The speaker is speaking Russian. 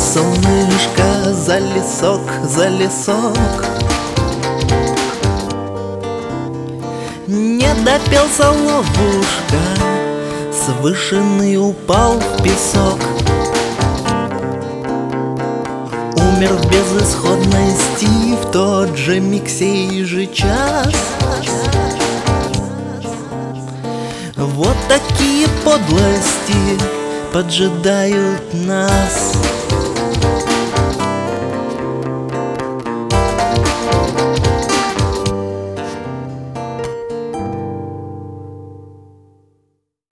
Солнышко за лесок, за лесок. Не допелся ловушка, с вышины упал в песок. Умер в безысходности в тот же миг, сей же час. Вот такие подлости поджидают нас.